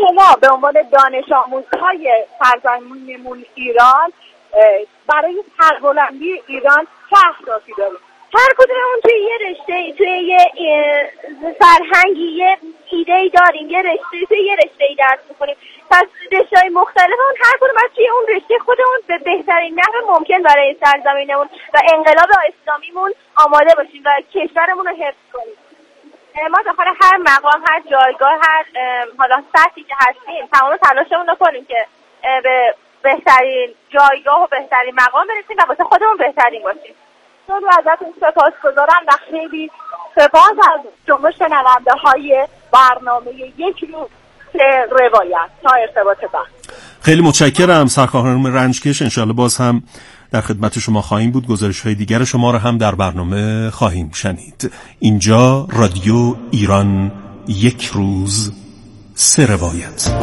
شما به عنوان دانش آموزهای سرزمینمون ایران برای سربلندی ایران چه اهدافی دارید؟ هر کدوممون توی یه رشته، توی یه فرهنگی یه ایده‌ای داریم، توی یه رشته‌ای درس می‌کنیم. پس رشته‌های مختلفمون هر کدوم از توی اون رشته خودمون به بهترین نحو ممکن برای سرزمینمون و انقلاب اسلامیمون آماده باشیم و کشورمون رو حفظ کنیم. ما داخل هر مقام، هر جایگاه، هر حالا سطحی که هستیم تمام تلاشمون رو کنیم که به بهترین جایگاه و بهترین مقام برسیم و واسه خودمون بهترین باشیم. خیلی ازتون سپاسگزارم و خیلی سپاس از شما شنونده‌های برنامه یک روز روایت. تا ارتباط بعد. خیلی متشکرم سرکار خانم رنجکش. انشاءالله باز هم در خدمت شما خواهیم بود. گزارش‌های دیگر شما را هم در برنامه خواهیم شنید. اینجا رادیو ایران یک روز سه روایت.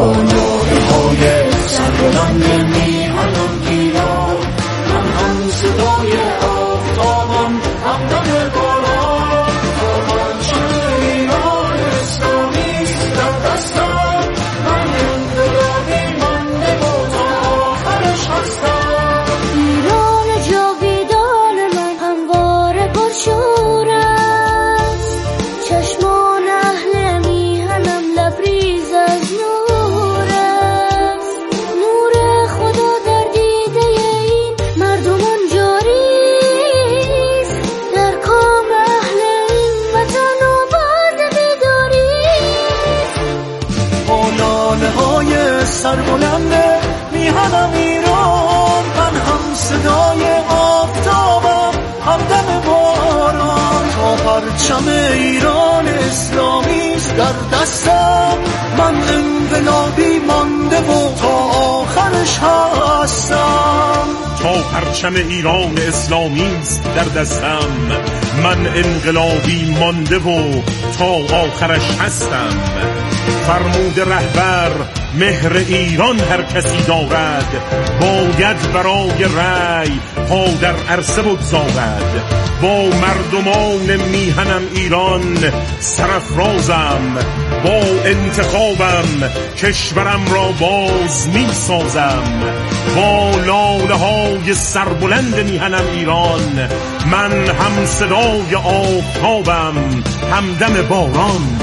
سربلند میهنم ایران، من هم صدای آفتابم، همدم باران. تا پرچم ایران اسلامی است در دستم، من انقلابی مانده و تا آخرش هستم. تا پرچم ایران اسلامی است در دستم، من انقلابی مانده و تا آخرش هستم. فرمود رهبر مهر ایران هر کسی دارد، باید برای رأی پا در عرصه بگذارد. با مردمان میهنم ایران سرافرازم، با انتخابم کشورم را باز میسازم. با لاله های سربلند میهنم ایران، من هم صدای آفتابم، همدم باران.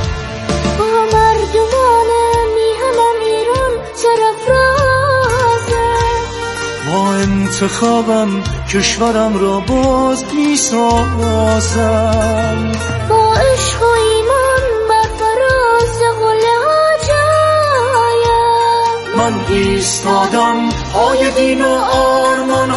با انتخابم کشورم را باز میسازم. با عشق و ایمان بر فراز قله ها جایم، من ایستادم پای دین و آرمان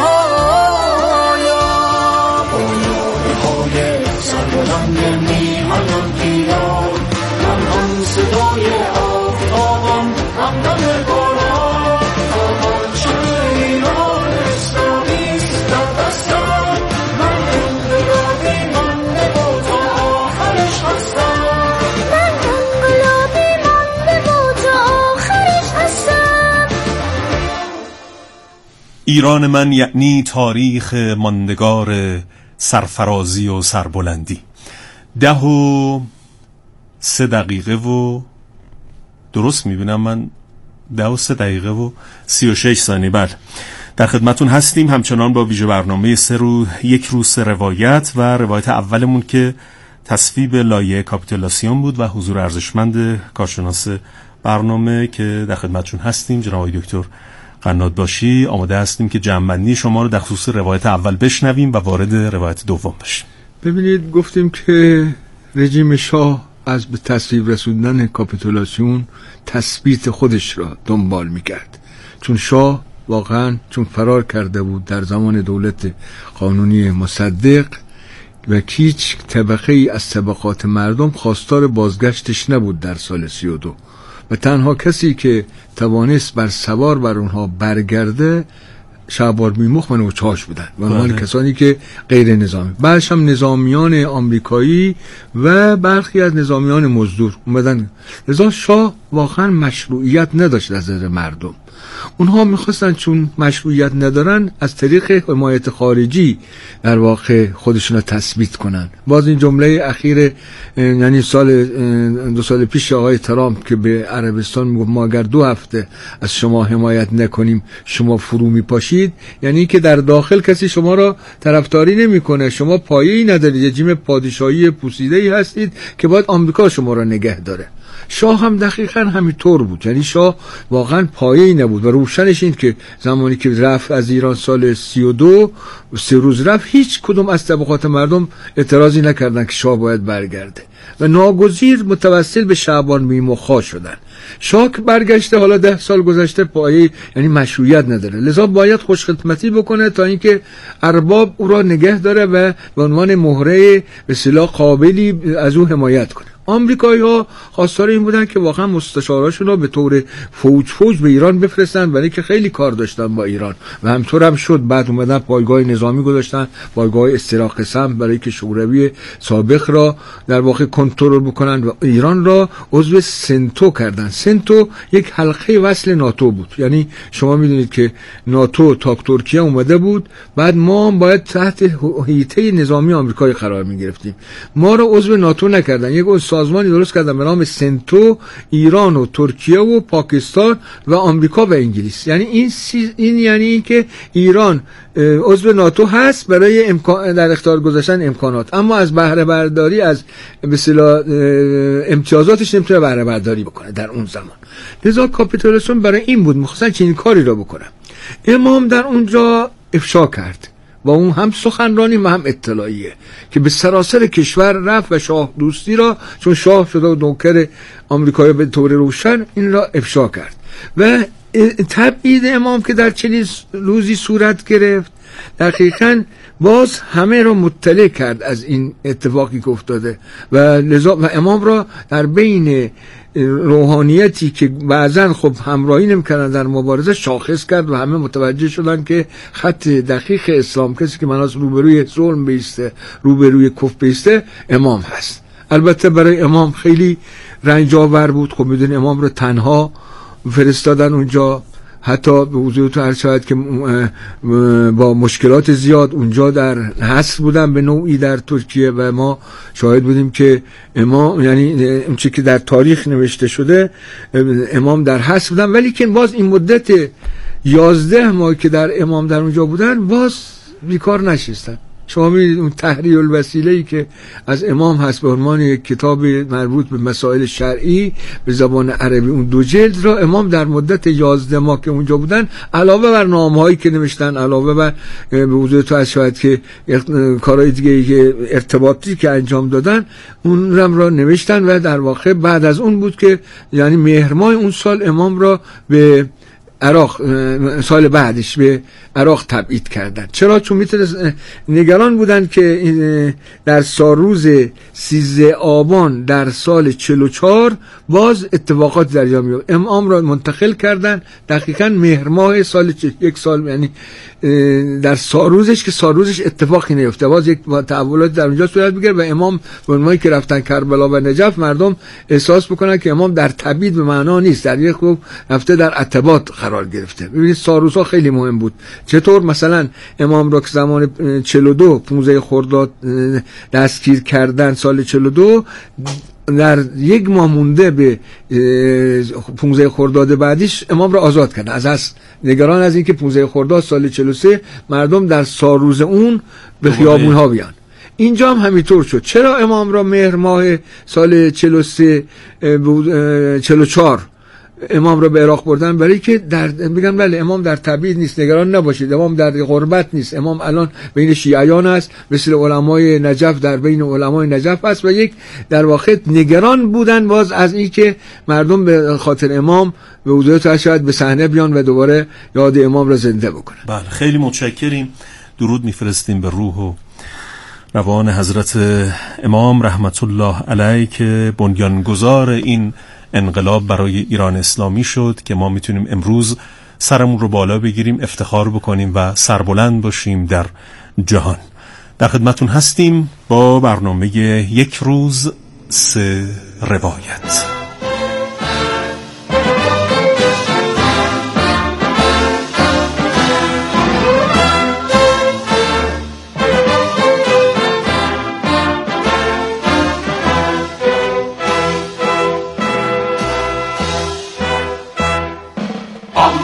هایم. با های سربلند میهنم ایران، من هم صدای آفتابم، همدم باران. ایران من یعنی تاریخ ماندگار سرفرازی و سربلندی. 10:03 و درست میبینم من 10:03 بله در خدمتون هستیم. همچنان با ویژه برنامه یک روز سه روایت و روایت اولمون که تصویب لایحه کاپیتولاسیون بود و حضور ارزشمند کارشناس برنامه که در خدمتشون هستیم جناب آقای دکتر قنات باشی. آماده هستیم که جمع‌بندی شما رو در خصوص روایت اول بشنویم و وارد روایت دوم بشیم. ببینید گفتیم که رژیم شاه از به تصویب رسوندن کاپیتولاسیون تثبیت خودش را دنبال میکرد، چون شاه واقعا چون فرار کرده بود در زمان دولت قانونی مصدق و هیچ طبقه ای از طبقات مردم خواستار بازگشتش نبود در سال 32 و تنها کسی که توانست بر سوار بر اونها برگرده شعبان میمخ و نوچهاش بودن و اونها کسانی که غیر نظامی، بعدش هم نظامیان آمریکایی و برخی از نظامیان مزدور اومدن. لذا شاه واقعا مشروعیت نداشت از نظر مردم اونها میخواستن چون مشروعیت ندارن از طریق حمایت خارجی در واقع خودشون رو تثبیت کنن. باز این جمله اخیر یعنی 2 سال پیش آقای ترامپ که به عربستان میگفت ما اگر 2 هفته از شما حمایت نکنیم شما فرو میپاشید، یعنی که در داخل کسی شما را طرفداری نمیکنه، شما پایه‌ای ندارید، رژیم پادشاهی پوسیده‌ای هستید که باید آمریکا شما را نگه داره. شاه هم دقیقاً همینطور بود، یعنی شاه واقعاً پایه‌ای نبود و روشنش این که زمانی که رفت از ایران سال 32 3 روز رفت، هیچ کدوم از طبقات مردم اعتراضی نکردن که شاه باید برگرده و ناگزیر متوسل به شعبان میمخا شدن. شاه که برگشته حالا 10 سال گذشته پایه یعنی مشروعیت نداره، لذا باید خوشخدمتی بکنه تا اینکه ارباب او را نگه داره و به عنوان مهره به اصطلاح قابلی از او حمایت کنه. آمریکایی‌ها خواستار این بودن که واقعا مستشاراشون رو به طور فوج به ایران بفرستن، برای که خیلی کار داشتن با ایران و همطور هم شد. بعد اومدن پایگاه نظامی گذاشتن، پایگاه استراق قسم، برای که شوروی سابق را در واقع کنترل بکنن و ایران را عضو سنتو کردن. سنتو یک حلقه وصل ناتو بود، یعنی شما میدونید که ناتو تا ترکیه اومده بود، بعد ما باید تحت هیته نظامی آمریکایی قرار میگرفتیم. ما را عضو ناتو نکردن، یک سازمانی درست کردن به نام سنتو، ایران و ترکیه و پاکستان و آمریکا و انگلیس. یعنی این یعنی که ایران عضو ناتو هست برای در اختیار گذاشتن امکانات، اما از بهره برداری از به اصطلاح امتیازاتش نمیتونه بهره برداری بکنه در اون زمان. لذا کاپیتولاسیون برای این بود می‌خواستن چنین کاری را بکنن. امام در اونجا افشا کرد و اون هم سخنرانی و هم اطلاعیه که به سراسر کشور رفت و شاه دوستی را، چون شاه شده و نوکر آمریکایی به طور روشن، این را افشا کرد و تبعید امام که در چنین روزی صورت گرفت دقیقاً باز همه را مطلع کرد از این اتفاقی که افتاده و لذا و امام را در بین روحانیتی که بعضن خب همراهی نمی‌کردن در مبارزه شاخص کرد و همه متوجه شدن که خط دقیق اسلام، کسی که مناس روبروی ظلم بیسته، روبروی کفر بیسته، امام هست. البته برای امام خیلی رنج‌آور بود. خب میدونی امام رو تنها فرستادن اونجا، حتی به حضورتون عرض شد که با مشکلات زیاد اونجا در حصر بودن به نوعی در ترکیه و ما شاهد بودیم که امام، یعنی اون چیزی که در تاریخ نوشته شده، امام در حصر بودن، ولی که باز این مدت 11 ماه که در امام در اونجا بودن باز بیکار نشستن. شما می‌بینید اون تحریر الوسیله‌ای که از امام هست به عنوان یک کتاب مربوط به مسائل شرعی به زبان عربی، اون 2 جلد را امام در مدت 11 ماه که اونجا بودن، علاوه بر نامه‌هایی که نوشتن، علاوه بر به حضور تو از شاید که کارهای دیگه که ارتباطی که انجام دادن، اون را نوشتن و در واقع بعد از اون بود که یعنی مهر ماه اون سال امام را به عراق، سال بعدش به عراق تبعید کردن. چرا؟ چون نگران بودن که در روز 13 آبان در سال 44 باز اتفاقات در جا میفته. امام را منتقل کردن دقیقاً مهر ماه سال یک سال، یعنی در سالروزش که سالروزش اتفاقی نیفته، باز یک تحولات در اونجا صورت بگیره و امام به عنوانی که رفتن کربلا و نجف مردم احساس بکنن که امام در تبعید به معنا نیست، در یک خوب رفته در عتبات قرار گرفته. ببینید سالروزها خیلی مهم بود. چطور مثلا امام را که زمان 42 15 خرداد دستگیر کردن، سال 42 در 1 ماه مونده به 15 خرداد بعدیش امام را آزاد کردن. از نگران از اینکه 15 خرداد سال 43 مردم در سالروز اون به خیابون‌ها بیان. اینجا هم همینطور شد. چرا امام را مهر ماه سال 43 44 امام را به عراق بردن؟ برای که بگن بله امام در تبعید نیست، نگران نباشید، امام در غربت نیست، امام الان بین شیعیان است، مثل علمای نجف در بین علمای نجف است و یک در واقع نگران بودن باز از این که مردم به خاطر امام به حضور شاید به صحنه بیان و دوباره یاد امام را زنده بکنن. بله خیلی متشکریم. درود میفرستیم به روح و روان حضرت امام رحمت الله علیه که بنیانگذار این انقلاب برای ایران اسلامی شد که ما میتونیم امروز سرمون رو بالا بگیریم، افتخار بکنیم و سربلند باشیم در جهان. در خدمتون هستیم با برنامه 1 روز 3 روایت.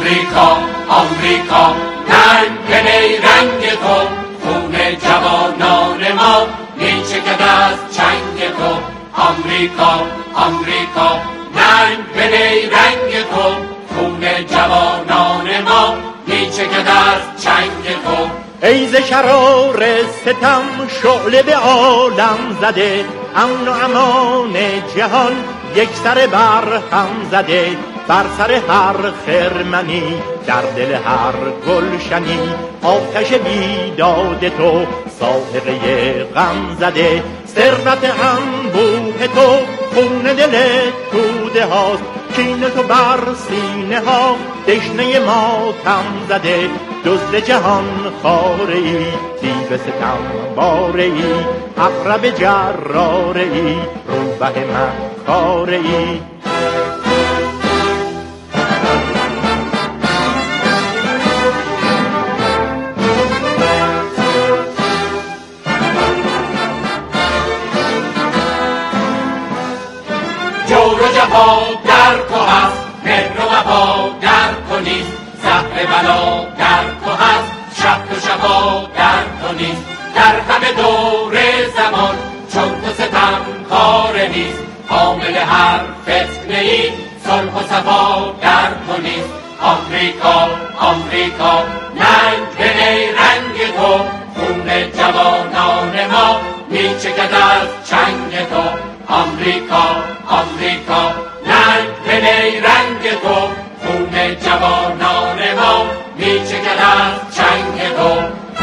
آمریکا آمریکا رنگ رنگ تو، خون جوانان ما میچکد از چنگ تو. آمریکا آمریکا رنگ رنگ تو، خون جوانان ما میچکد از چنگ تو. ای ز شرار ستم شعله به عالم زده، امن و امان جهان یک سر بر هم زده. بر سر هر خرمنی در دل هر گلشنی آتش بیداد تو سائقه غم زده. ثروت انبوه تو خون دل توده هاست، کین تو بر سینه ها دشنه ماتم زده. دزد جهان خاره ای، دیو ستم باره ای، عقرب جراره ای، روبه مکاره ای. جور و جفا در تو هست، مهر و وفا در تو نیست. زهر بلا در تو هست، شب و شفا در تو نیست. در همه دور زمان چون تو ستم کار نیست. حامل هر فتنه ای صلح و صفا در تو نیست. آمریکا آمریکا رنگ به رنگ تو، خون جوانان ما میچکد از چنگ تو. آمریکا آمریکا رنگ به رنگ تو، خون جوانان ما میچکد از چنگ تو.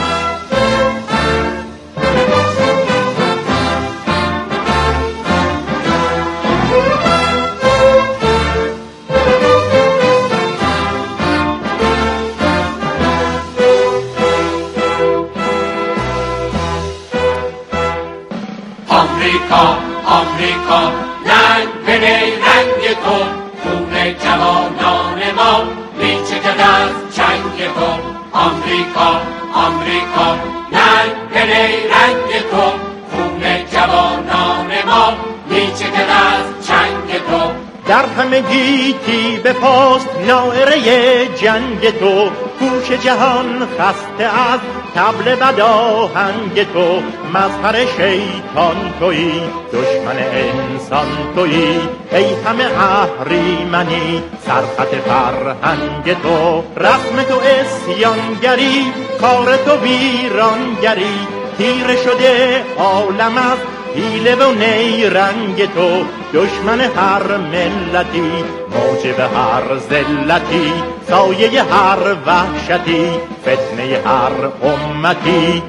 آمریکا آمریکا رنگ به رنگ تو، خون جوانان ما میچکد از چنگ تو. آمریکا آمریکا رنگ به رنگ تو، خون جوانان ما میچکد از چنگ تو. در همه گیتی به پاست نائره جنگ تو، گوش جهان خسته از طبل بداهنگ تو. مظهر شیطان تویی، دشمن انسان تویی، ای همه اهریمنی سرخط فرهنگ تو. رسم تو اسیانگری، کار تو ویرانگری، تیره شده عالم از حیله و نیرنگ تو. دشمن هر ملتی، موجب هر ذلتی، سایه هر وحشتی، فتنه هر امتی.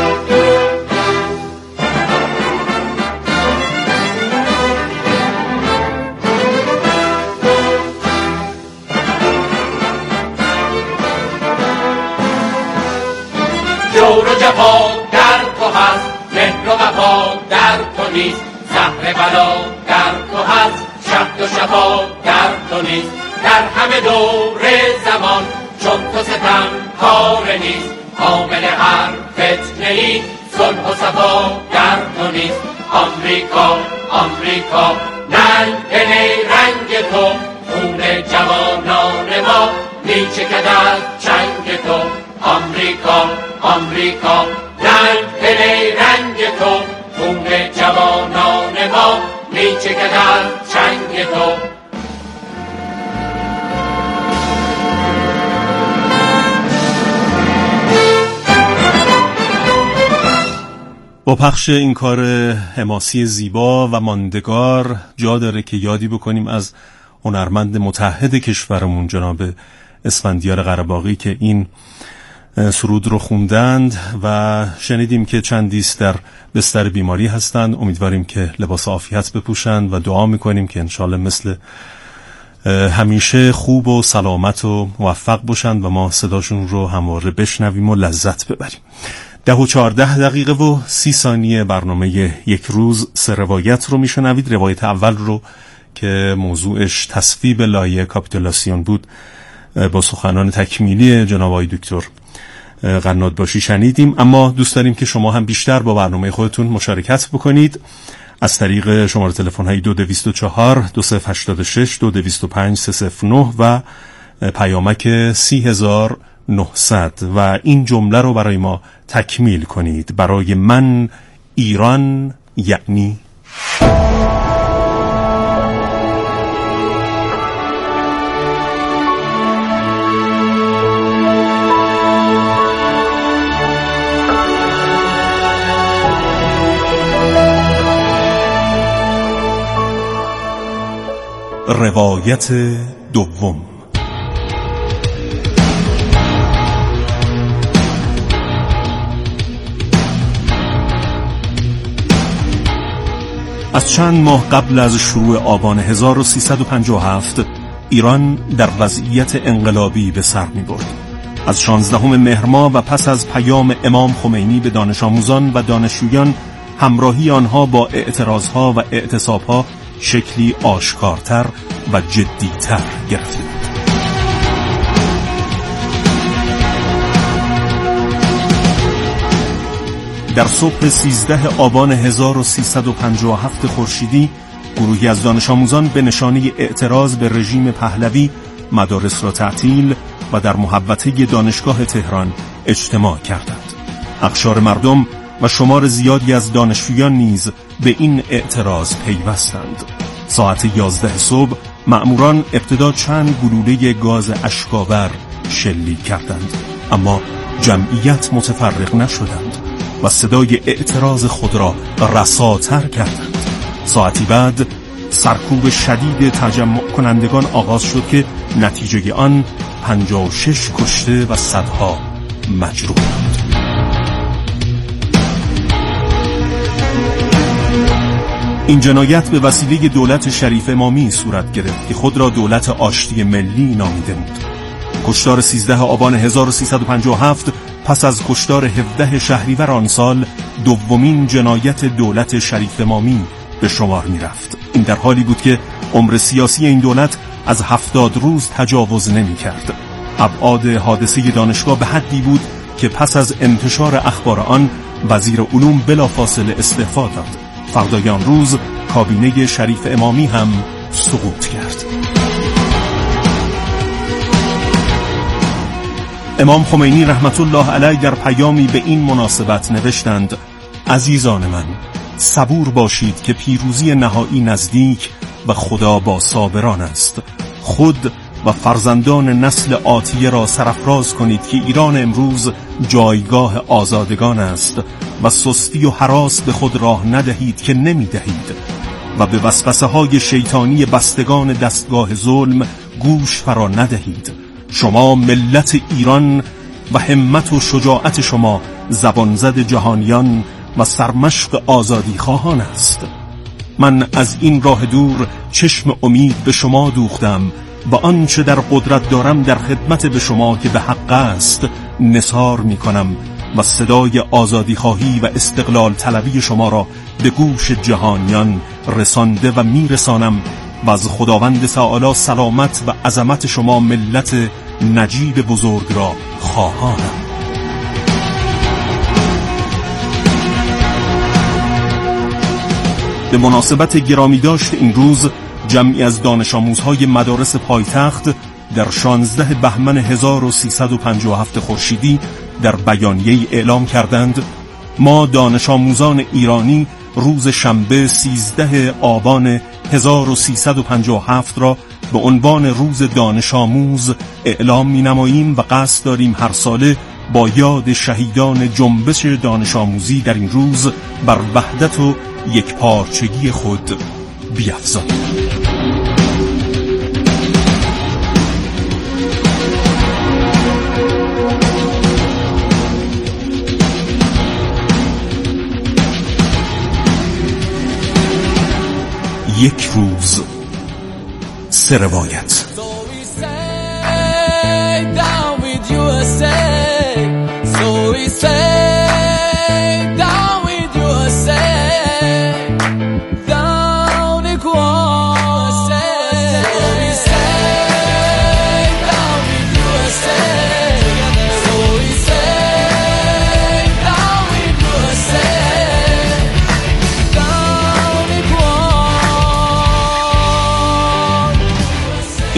جور و جفا در تو هست، مهر و وفا در تو نیست. زهر بلا در تو هست، شب و شفا در تو نیست. در همه دور زمان چون تو ستم کار نیست. حامل هر فتنه ای صلح و صفا در تو نیست. آمریکا آمریکا رنگ به رنگ تو، خون جوانان ما میچکد از چنگ تو. آمریکا آمریکا رنگ به رنگ تو، خون جوانان ما میچکد از چنگ تو. با پخش این کار حماسی زیبا و ماندگار جا داره که یادی بکنیم از هنرمند متحد کشورمون جناب اسفندیار قره‌باغی که این سرود رو خوندند و شنیدیم که چندیست در بستر بیماری هستند. امیدواریم که لباس عافیت بپوشند و دعا میکنیم که انشالله مثل همیشه خوب و سلامت و موفق باشند و ما صداشون رو همواره بشنویم و لذت ببریم. 10:14 و 30 برنامه یک روز 3 روایت رو میشنوید. روایت اول رو که موضوعش تصویب لایحه کاپیتولاسیون بود با سخنان تکمیلی جناب آقای دکتر قنادباشی شنیدیم، اما دوست داریم که شما هم بیشتر با برنامه خودتون مشارکت بکنید از طریق شماره تلفن های 2204 2086 2225 309 و پیامک 30900 و این جمله رو برای ما تکمیل کنید. برای من ایران یعنی روایت دوم. از چند ماه قبل از شروع آبان 1357 ایران در وضعیت انقلابی به سر می برد. از 16 مهر ماه و پس از پیام امام خمینی به دانش آموزان و دانشجویان، همراهی آنها با اعتراضها و اعتصابها شکلی آشکارتر و جدیتر گرفته بود. در صبح 13 آبان 1357 خورشیدی، گروهی از دانش آموزان به نشانه اعتراض به رژیم پهلوی مدارس را تعطیل و در محوطه دانشگاه تهران اجتماع کردند. اقشار مردم و شمار زیادی از دانشجویان نیز به این اعتراض پیوستند. ساعت 11 صبح مأموران ابتدا چند گلوله گاز اشک‌آور شلیک کردند، اما جمعیت متفرق نشدند و صدای اعتراض خود را رساتر کردند. ساعتی بعد سرکوب شدید تجمع کنندگان آغاز شد که نتیجه آن 56 کشته و صدها مجروح بود. این جنایت به وسیله دولت شریف امامی صورت گرفت که خود را دولت آشتی ملی نامیده بود. کشتار 13 آبان 1357 پس از کشتار 17 شهریور آن سال دومین جنایت دولت شریف امامی به شمار می رفت. این در حالی بود که عمر سیاسی این دولت از 70 روز تجاوز نمی کرد. ابعاد حادثه دانشگاه به حدی بود که پس از انتشار اخبار آن وزیر علوم بلافاصله استعفا داد. فردای آن روز کابینه شریف امامی هم سقوط کرد. امام خمینی رحمت الله علیه در پیامی به این مناسبت نوشتند: عزیزان من، صبور باشید که پیروزی نهایی نزدیک و خدا با صابران است. خود و فرزندان نسل آتیه را سرافراز کنید که ایران امروز جایگاه آزادگان است و سستی و هراس به خود راه ندهید که نمی دهید و به وسوسه های شیطانی بستگان دستگاه ظلم گوش فرا ندهید. شما ملت ایران و همت و شجاعت شما زبانزد جهانیان و سرمشق آزادی خواهان است. من از این راه دور چشم امید به شما دوختم و آنچه در قدرت دارم در خدمت به شما که به حق است نثار می کنم و صدای آزادی خواهی و استقلال طلبی شما را به گوش جهانیان رسانده و می رسانم و از خداوند تعالی سلامت و عظمت شما ملت نجیب بزرگ را خواهانم. به مناسبت گرامی داشت این روز، جمعی از دانش آموزهای مدارس پایتخت در 16 بهمن 1357 خورشیدی در بیانیه‌ای اعلام کردند: ما دانش آموزان ایرانی روز شنبه 13 آبان 1357 را به عنوان روز دانش آموز اعلام می‌نماییم و قصد داریم هر ساله با یاد شهیدان جنبش دانش آموزی در این روز بر وحدت و یکپارچگی خود بیفزاییم. یک روز، سه روایت.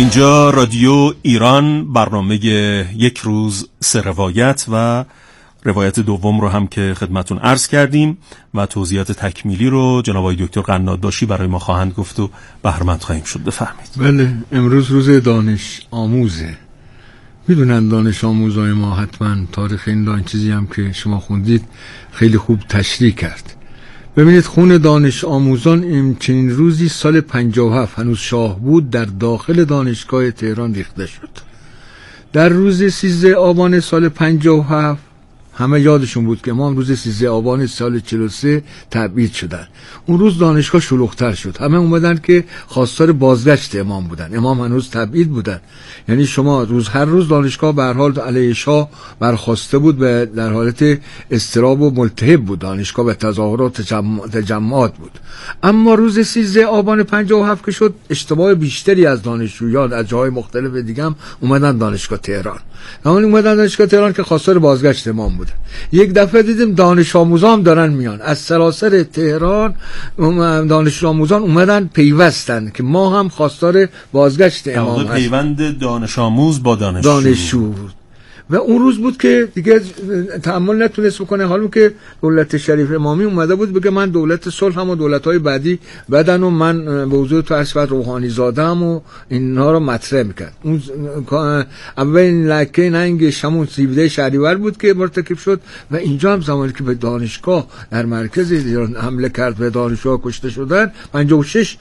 اینجا رادیو ایران، برنامه یک روز سه روایت و روایت دوم رو هم که خدمتون عرض کردیم و توضیحات تکمیلی رو جناب آقای دکتر قنادباشی برای ما خواهند گفت و بهره‌مند خواهیم شد. بفرمایید. بله، امروز روز دانش آموزه. میدونن دانش آموزای ما حتما تاریخ این چیزی هم که شما خوندید خیلی خوب تشریح کرد. ببینید خون دانش آموزان این چنین روزی سال 57 هنوز شاه بود در داخل دانشگاه تهران ریخته شد. در روز 13 آبان سال 57 همه یادشون بود که امام روز 13 آبان سال 43 تبعید شدن. اون روز دانشگاه شلوغ‌تر شد. همه اومدن که خواستار بازگشت امام بودن. امام هنوز تبعید بودن. یعنی شما هر روز دانشگاه به هر حال علیه شاه برخواسته بود و در حالت اضطراب و ملتهب بود. دانشگاه به تظاهرات تجمعات بود. اما روز 13 آبان 57 که شد، اشتباه بیشتری از دانشجویان از جاهای مختلف دیگه هم اومدن دانشگاه تهران. اومدن دانشگاه تهران که خواستار بازگشت امام بود. یک دفعه دیدیم دانش آموزان دارن میان از سراسر تهران. دانش آموزان اومدن پیوستن که ما هم خواستار بازگشت امام هستیم. پیوند دانش آموز با دانشجو بود. و اون روز بود که دیگه تحمل نتونست بکنه، حالا که دولت شریف امامی اومده بود بگه من دولت صلح هم و دولت‌های بعدی بدن و من به حضور تو عصمت روحانی زاده‌ام و اینها رو مطرح میکرد. اون اولین لکه ننگ شمون 17 شهریور بود که مرتکب شد و اینجا هم زمانی که به دانشگاه در مرکز ایران حمله کرد و دانشجوها کشته شدن، 56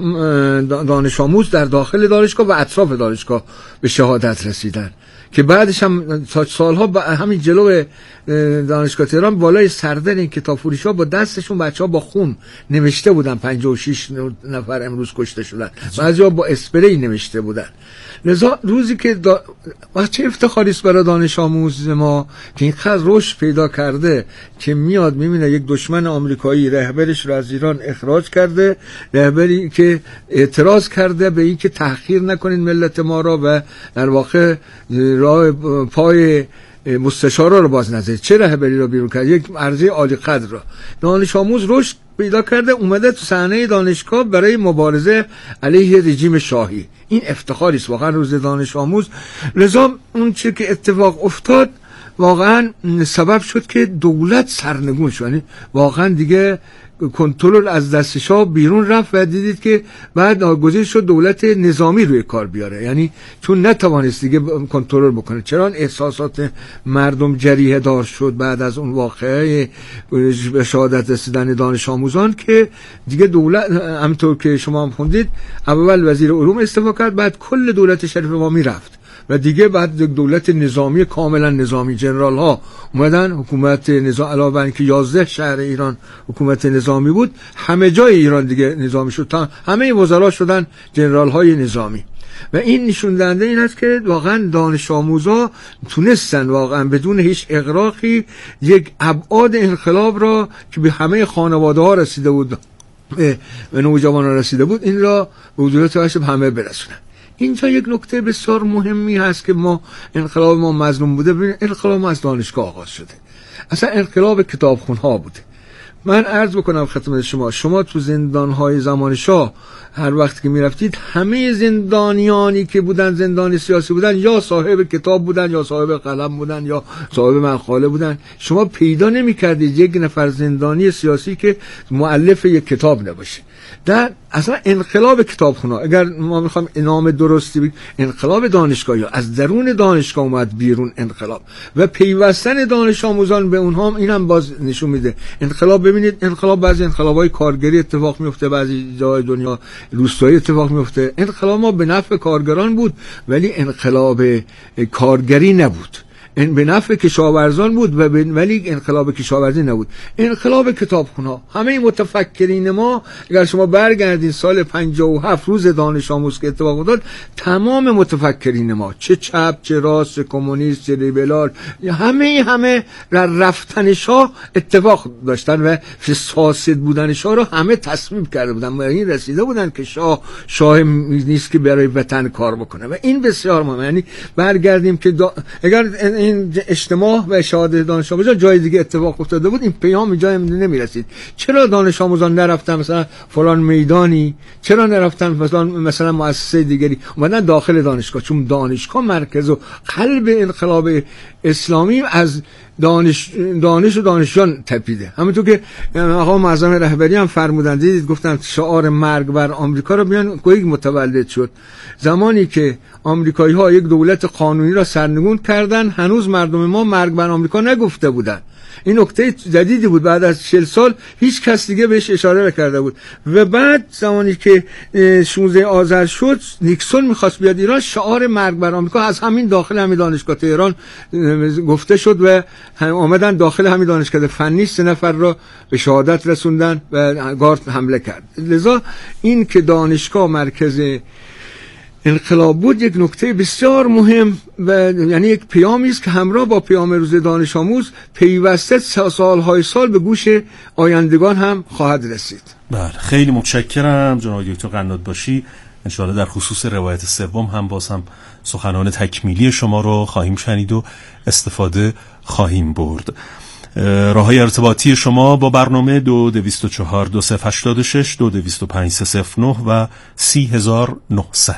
دانش آموز در داخل دانشگاه و اطراف دانشگاه به شهادت رسیدن که بعدش هم سالها همین جلو دانشگاه تهران بالای سردن این کتاب فروشا با دستشون بچه‌ها با خون نوشته بودن 56 نفر امروز کشته شدن، بعضی‌ها با اسپری نوشته بودن. لذا روزی که چه افتخاری است برای دانش آموز ما که این خط رشد پیدا کرده که میاد میبینه یک دشمن آمریکایی رهبرش رو از ایران اخراج کرده، رهبری که اعتراض کرده به این که تحقیر نکنین ملت ما را و در واقع راه پای مستشارا رو باز نذارید. چه رهبری رو بیرون کرد؟ یک عرضه عالی قدر را. دانش آموز رشد پیدا کرده، اومده تو صحنه دانشگاه برای مبارزه علیه رژیم شاهی. این افتخاری است واقعا روز دانش آموز. لذا اون چیزی که اتفاق افتاد واقعا سبب شد که دولت سرنگون شد. یعنی واقعا دیگه کنترل از دست شاه بیرون رفت و دیدید که بعد ناگزیر شد دولت نظامی روی کار بیاره. یعنی چون نتوانست دیگه کنترل بکنه. چرا احساسات مردم جریحه دار شد بعد از اون واقعه به شهادت رسیدن دانش آموزان که دیگه دولت همونطور که شما هم خوندید اول وزیر علوم استعفا کرد، بعد کل دولت شریف امامی رفت و دیگه بعد دولت نظامی کاملا نظامی جنرال ها اومدن. حکومت نظام علاوه بر اینکه 11 شهر ایران حکومت نظامی بود، همه جای ایران دیگه نظامی شد، تا همه وزرا شدن جنرال های نظامی. و این نشون دهنده این است که واقعا دانش آموزا تونستن واقعا بدون هیچ اغراقی یک ابعاد انقلاب را که به همه خانواده ها رسیده بود و نوجوانان رسیده بود این را به حضور همه برسونن. اینجا یک نکته بسیار مهمی هست که ما انقلاب ما مظلوم بوده. ببینید انقلاب ما از دانشگاه آغاز شده، اصلا انقلاب کتابخونه ها بوده. من عرض بکنم خدمت شما تو زندان‌های زمان شاه هر وقت که می‌رفتید همه زندانیانی که بودن زندانی سیاسی بودن یا صاحب کتاب بودن یا صاحب قلم بودن یا صاحب مقاله بودن. شما پیدا نمی‌کردید یک نفر زندانی سیاسی که مؤلف یک کتاب نباشه. در اصلا انقلاب کتابخونه، اگر ما میخوایم نام درستی بگیم، انقلاب دانشگاهی از درون دانشگاه اومد بیرون انقلاب و پیوستن دانش آموزان به اونها هم اینم باز نشون میده. انقلاب ببینید انقلاب بعضی انقلابای کارگری اتفاق میفته، بعضی جای دنیا روستایی اتفاق میفته. انقلاب ما به نفع کارگران بود ولی انقلاب کارگری نبود، به نفع کشاورزان بود ولی انقلاب کشاورزی نبود. انقلاب کتابخونه، همه متفکرین ما اگر شما برگردید سال 57 روز دانش آموز که اتفاق افتاد، تمام متفکرین ما چه چپ چه راست چه کمونیست چه لیبرال همه رفتن شاه اتفاق داشتن و فاسد بودن شاه رو همه تصمیم کرده بودن و این رسیده بودن که شاه نیست که برای وطن کار بکنه و این بسیار مهمه. یعنی برگردیم که اگر این اجتماع و شهادت دانش آموزان جای دیگه اتفاق افتاده بود، این پیام جای نمیرسید. چرا دانش آموزان نرفتن مثلا فلان میدانی؟ چرا نرفتن مثلا مؤسسه دیگری؟ اومدن داخل دانشگاه، چون دانشگاه مرکز و قلب انقلاب اسلامی از دانش و دانشجویان تپیده. همونطور که آقا معظم رهبری هم فرمودن، دیدید گفتن شعار مرگ بر آمریکا رو بیان کویک متولد شد. زمانی که آمریکایی ها یک دولت قانونی را سرنگون کردن، هنوز مردم ما مرگ بر آمریکا نگفته بودن. این نکته جدیدی بود، بعد از 40 سال هیچ کس دیگه بهش اشاره نکرده بود. و بعد زمانی که 16 آذر شد، نیکسون میخواست بیاد ایران، شعار مرگ بر آمریکا از همین داخل همین دانشگاه تهران گفته شد و آمدن داخل همین دانشگاه فنی 3 نفر را به شهادت رسوندن و گارد حمله کرد. لذا این که دانشگاه مرکز انقلاب بود یک نکته بسیار مهم و یعنی یک پیامی است که همراه با پیام روز دانش آموز پیوسته سالهای سال به گوش آیندگان هم خواهد رسید. بله، خیلی متشکرم جناب دکتر قنات‌باشی. انشاءالله در خصوص روایت سوم هم باز هم سخنان تکمیلی شما رو خواهیم شنید و استفاده خواهیم برد. راه‌های ارتباطی شما با برنامه 2204 2086 2205 309 و 30900.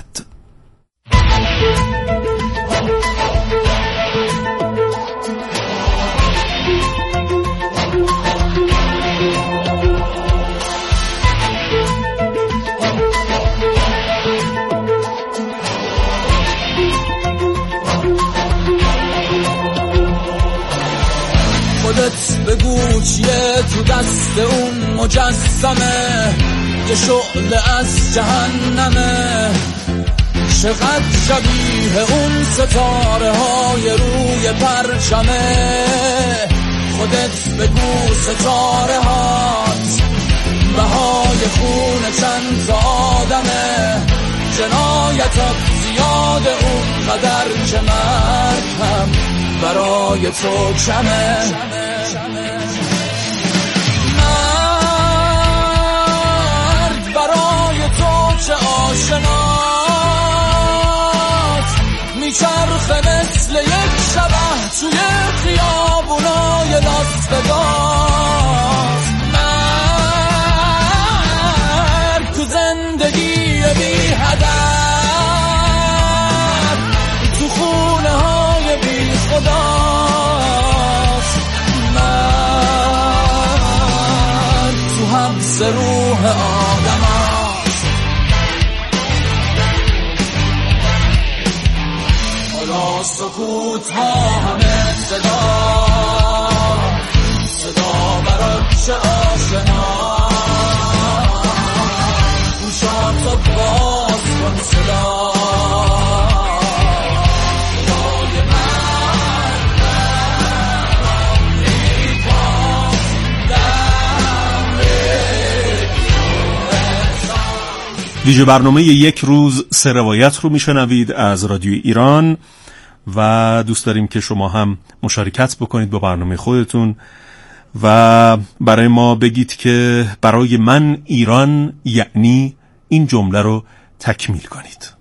بگو چیه تو دست اون مجسمه، یه شعله از جهنمه، چقدر شبیه اون ستاره های روی پرچمه. خودت بگو ستاره هات بهای خون چند تا آدمه، جنایتات زیاد اون قدر که مرگم برای تو کمه. مرگ برای تو چه آشنات، میچرخه مثل یک شبح توی خیابونای لاس وگاس. مرگ تو زندگی بی هدف، تو خونه های بی خداست. مرگ تو حبس روح آدم هست. حالا سکوت ها همه صدا برات چه آشنا، گوشاتو باز کن صدا. ویژه برنامه یک روز 3 روایت رو میشنوید از رادیو ایران و دوست داریم که شما هم مشارکت بکنید با برنامه خودتون و برای ما بگید که برای من ایران یعنی این جمله رو تکمیل کنید.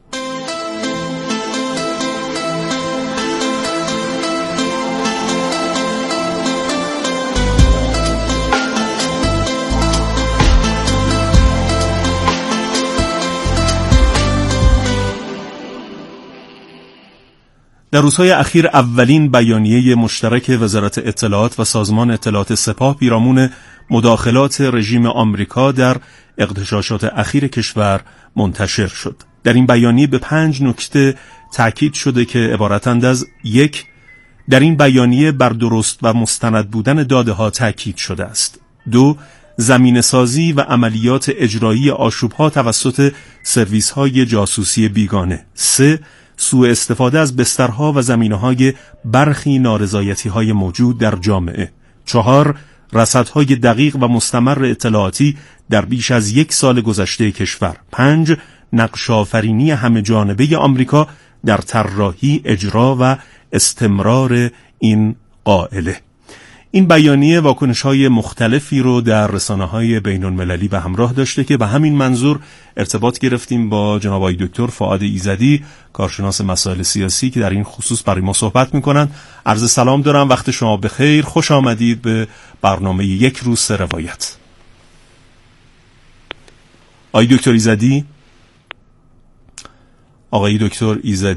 در روزهای اخیر اولین بیانیه مشترک وزارت اطلاعات و سازمان اطلاعات سپاه پیرامون مداخلات رژیم آمریکا در اغتشاشات اخیر کشور منتشر شد. در این بیانیه به 5 نکته تاکید شده که عبارتند از: 1. در این بیانیه بر درست و مستند بودن داده ها تاکید شده است. 2. زمینه سازی و عملیات اجرایی آشوب‌ها توسط سرویس‌های جاسوسی بیگانه. 3. سوء استفاده از بسترها و زمینه‌های برخی نارضایتی‌های موجود در جامعه. 4. رصدهای دقیق و مستمر اطلاعاتی در بیش از 1 سال گذشته کشور. 5. نقش‌آفرینی همه جانبه آمریکا در طراحی، اجرا و استمرار این قائله. این بیانیه واکنش‌های مختلفی رو در رسانه‌های بین‌المللی به همراه داشته که به همین منظور ارتباط گرفتیم با جناب آقای دکتر فؤاد ایزدی، کارشناس مسائل سیاسی که در این خصوص برای ما صحبت می‌کنند. عرض سلام دارم، وقت شما بخیر، خوش آمدید به برنامه یک روز سه روایت. آقای دکتر ایزدی